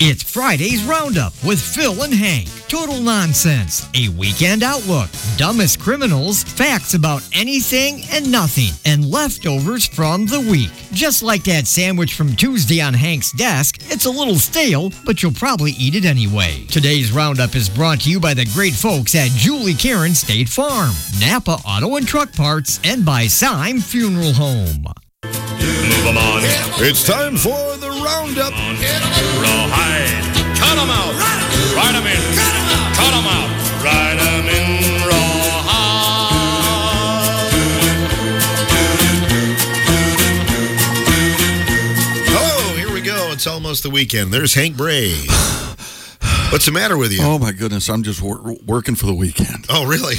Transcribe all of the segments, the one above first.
It's Friday's Roundup with Phil and Hank. Total nonsense, a weekend outlook, dumbest criminals, facts about anything and nothing, and leftovers from the week. Just like that sandwich from Tuesday on Hank's desk, it's a little stale, but you'll probably eat it anyway. Today's Roundup is brought to you by the great folks at Julie Karen State Farm, Napa Auto and Truck Parts, and by Syme Funeral Home. Move 'em on. It's time for the Roundup. Rawhide. Cut 'em out. Ride 'em in. Cut 'em out. Ride 'em in rawhide. Oh, here we go. It's almost the weekend. There's Hank Bray. What's the matter with you? Oh, my goodness. I'm just working for the weekend. Oh, really?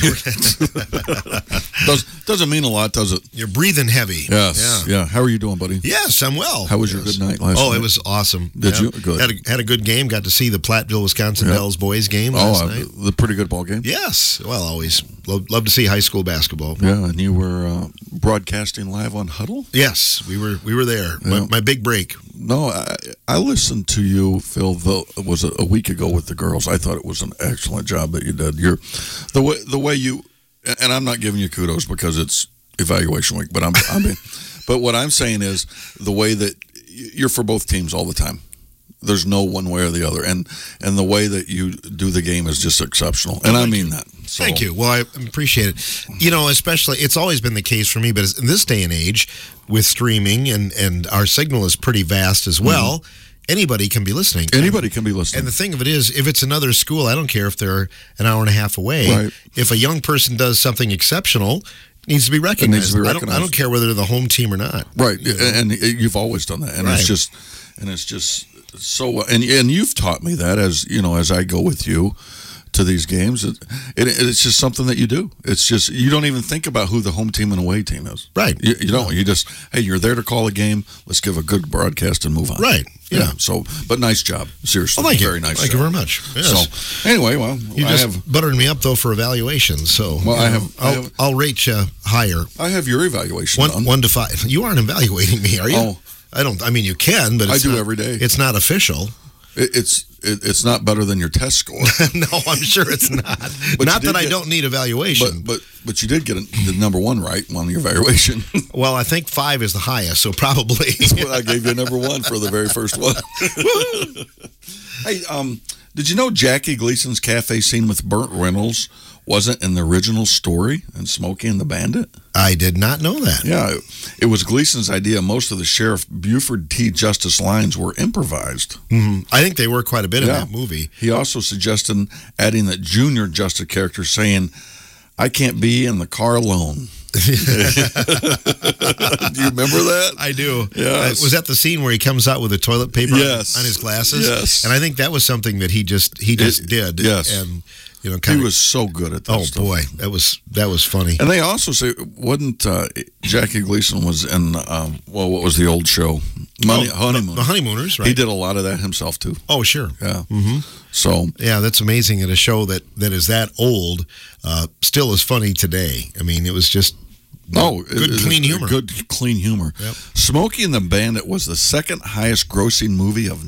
Doesn't mean a lot, does it? You're breathing heavy. Yes. Yeah. How are you doing, buddy? Yes, I'm well. How was your good night last night? Oh, it was awesome. Did you? Good. Had a good game. Got to see the Platteville, Wisconsin Dells boys game last night. The pretty good ball game? Yes. Well, always. Love to see high school basketball. Yeah, and you were broadcasting live on Huddle? Yes, we were there. Yeah. My big break. No, I listened to you, Phil, though it was a week ago with the girls. I thought it was an excellent job that you did. The way you, and I'm not giving you kudos because it's evaluation week, but but what I'm saying is the way that you're for both teams all the time. There's no one way or the other, and the way that you do the game is just exceptional, and I mean that. So. Thank you. Well, I appreciate it. You know, especially it's always been the case for me, but in this day and age, with streaming and our signal is pretty vast as well. Anybody can be listening. Anybody can be listening. And the thing of it is, if it's another school, I don't care if they're an hour and a half away. Right. If a young person does something exceptional, it needs to be recognized. It needs to be recognized. I don't care whether they're the home team or not. Right, and you've always done that, and right. it's just so. And you've taught me that as I go with you to these games. It's just something that you do. It's just you don't even think about who the home team and away team is. Right. You don't. You just you're there to call a game. Let's give a good broadcast and move on. Right. Yeah. So, but nice job. Seriously. Well, thank you. Very nice. Thank you very much. Yes. So, anyway, well, you just buttered me up though for evaluations. So, I'll rate you higher. I have your evaluation. 1 to 5. You aren't evaluating me, are you? Oh. I don't. I mean, you can, but I do every day. It's not official. It's not better than your test score. No, I'm sure it's not. Not that I don't need evaluation. But you did get the number one right on your evaluation. Well, I think 5 is the highest, so probably. I gave you number 1 for the very first one. Hey, did you know Jackie Gleason's cafe scene with Burt Reynolds wasn't in the original story in Smokey and the Bandit? I did not know that. Yeah, it was Gleason's idea. Most of the Sheriff Buford T. Justice lines were improvised. Mm-hmm. I think they were quite a bit in that movie. He also suggested adding that Junior Justice character saying, "I can't be in the car alone." Do you remember that? I do. Yes. Was that the scene where he comes out with the toilet paper on his glasses? Yes. And I think that was something that he just did. Yes. And he was so good at that. Oh stuff. Boy, that was funny. And they also say wasn't Jackie Gleason was in what was the old show? Honeymooners. The Honeymooners, right? He did a lot of that himself too. Oh sure. Yeah. Mm-hmm. So that's amazing that a show that is that old still is funny today. I mean, it was just good clean humor. Good clean humor. Yep. Smokey and the Bandit was the second highest grossing movie of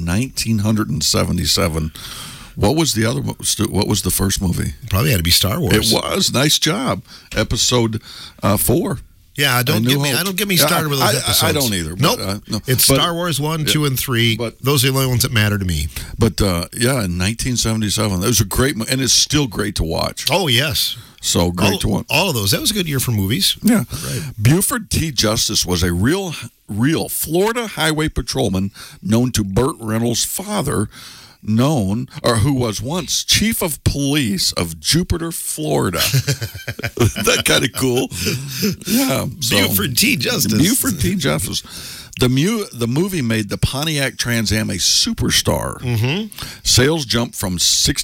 1977. What was the other? What was the first movie? Probably had to be Star Wars. It was. Nice job. Episode 4. Yeah, don't get me started with those episodes. I don't either. Nope. No. It's Star Wars 1, 2, and 3. But those are the only ones that matter to me. But in 1977, that was a great, and it's still great to watch. Oh yes. So great to watch. All of those. That was a good year for movies. Yeah. Right. Buford T. Justice was a real Florida highway patrolman known to Burt Reynolds' father, who was once chief of police of Jupiter, Florida. That kind of cool. Yeah. Buford T. Justice. Buford T. Justice. The movie made the Pontiac Trans Am a superstar. Mm-hmm. Sales jumped from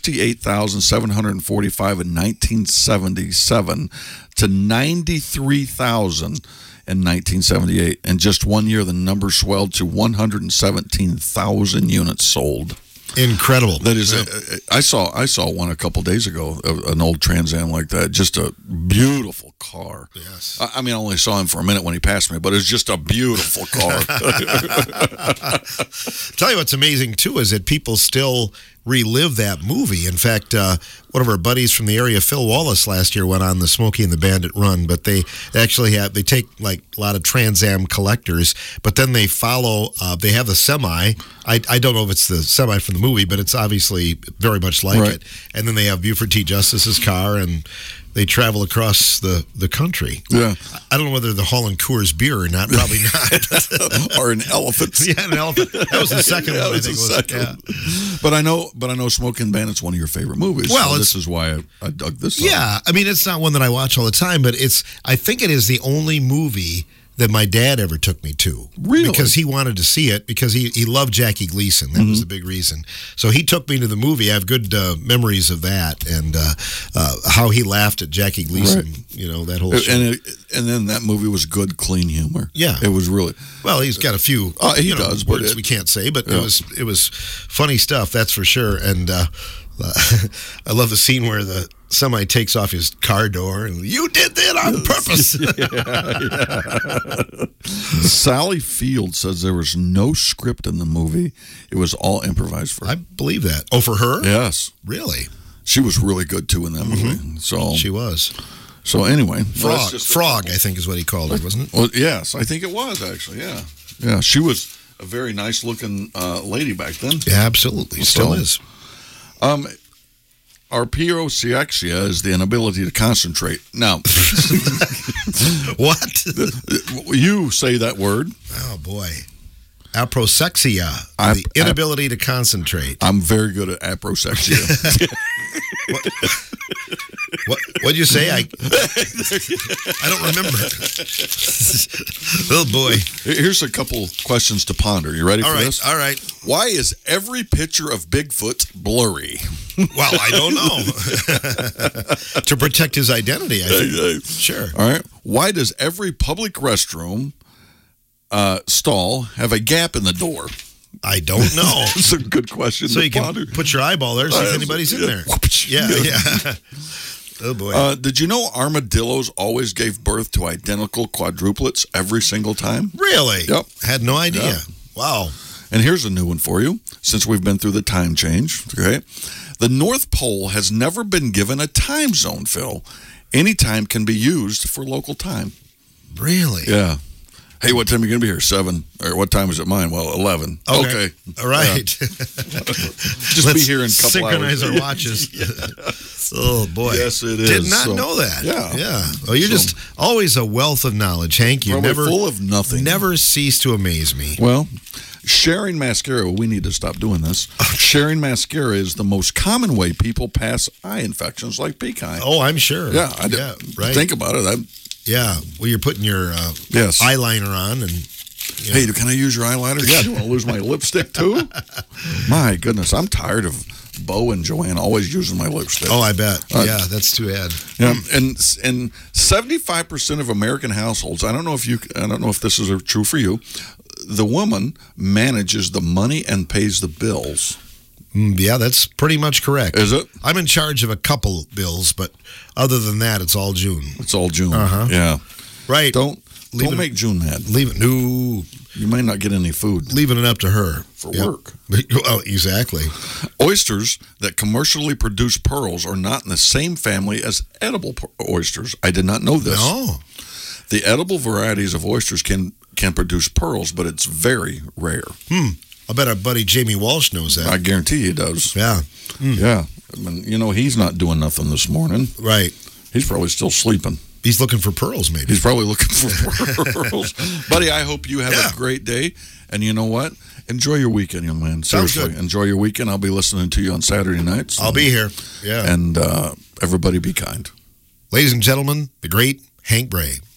68,745 in 1977 to 93,000 in 1978. In just 1 year, the number swelled to 117,000 units sold. Incredible. That is, I saw one a couple days ago, an old Trans Am like that. Just a beautiful car. Yes. I mean, I only saw him for a minute when he passed me, but it's just a beautiful car. Tell you what's amazing, too, is that people still relive that movie. In fact, one of our buddies from the area, Phil Wallace, last year went on the Smokey and the Bandit run, but they actually they take like a lot of Trans Am collectors, but then they follow, they have the semi. I don't know if it's the semi from the movie, but it's obviously very much like it. And then they have Buford T. Justice's car, and they travel across the country. Yeah. I don't know whether they're hauling Coors beer or not. Probably not. Or an elephant. Yeah, an elephant. That was the second one, I think. Yeah. But I know Smoking Bandit's one of your favorite movies. Well, so this is why I dug this song. Yeah, I mean, it's not one that I watch all the time, but I think it is the only movie that my dad ever took me to. Really? Because he wanted to see it, because he loved Jackie Gleason. That was the big reason. So he took me to the movie. I have good memories of that, and how he laughed at Jackie Gleason, that whole show. And then that movie was good, clean humor. Yeah. It was really... Well, he's got a few does, words we can't say, but it was funny stuff, that's for sure. And I love the scene where the semi takes off his car door and you did that on purpose. Sally Field says there was no script in the movie. It was all improvised for her. I believe that. Oh, for her? Yes. Really? She was really good too in that movie. So she was. So anyway, Frog, I think is what he called her, wasn't it? Well, yes, I think it was actually. Yeah. She was a very nice looking lady back then. Yeah, absolutely. Still is. Our pyroxia is the inability to concentrate. Now, what? You say that word. Oh, boy. Aprosexia, the inability to concentrate. I'm very good at aprosexia. What'd you say? I don't remember. Oh, boy. Here's a couple questions to ponder. You ready for this? All right. Why is every picture of Bigfoot blurry? Well, I don't know. To protect his identity, I think. Sure. All right. Why does every public restroom stall have a gap in the door? I don't know. It's a good question. So to you ponder. Can put your eyeball there, see if anybody's in there. Yeah. Oh, boy. Did you know armadillos always gave birth to identical quadruplets every single time? Really? Yep. Had no idea. Yeah. Wow. And here's a new one for you, since we've been through the time change. Okay. The North Pole has never been given a time zone, Phil. Any time can be used for local time. Really? Yeah. Hey, what time are you going to be here? 7. Or what time is it mine? Well, 11. Okay. All right. Yeah. Just be here in a couple hours. Synchronize our watches. Oh, boy. Yes, it is. Did not know that. Yeah. Well, you're just always a wealth of knowledge, Hank. You're never full of nothing. Never cease to amaze me. Well, sharing mascara, we need to stop doing this. Sharing mascara is the most common way people pass eye infections like pink eye. Oh, I'm sure. Yeah. Right. Think about it. Yeah, well, you're putting your eyeliner on, and hey, can I use your eyeliner? Yeah. Do you want to lose my lipstick too? My goodness, I'm tired of Bo and Joanne always using my lipstick. Oh, I bet. Yeah, that's too bad. Yeah, and 75% of American households. I don't know if this is true for you. The woman manages the money and pays the bills. Yeah, that's pretty much correct. Is it? I'm in charge of a couple bills, but other than that, it's all June. It's all June. Yeah. Right. Don't make June mad. Leave it. No. You might not get any food. Leaving it up to her. For work. Oh, exactly. Oysters that commercially produce pearls are not in the same family as edible oysters. I did not know this. No. The edible varieties of oysters can produce pearls, but it's very rare. I bet our buddy Jamie Walsh knows that. I guarantee he does. Yeah. Yeah. I mean, he's not doing nothing this morning. Right. He's probably still sleeping. He's looking for pearls, maybe. He's probably looking for pearls. Buddy, I hope you have a great day. And you know what? Enjoy your weekend, young man. Seriously. Sounds good. Enjoy your weekend. I'll be listening to you on Saturday nights. I'll be here. Yeah. And everybody be kind. Ladies and gentlemen, the great Hank Bray.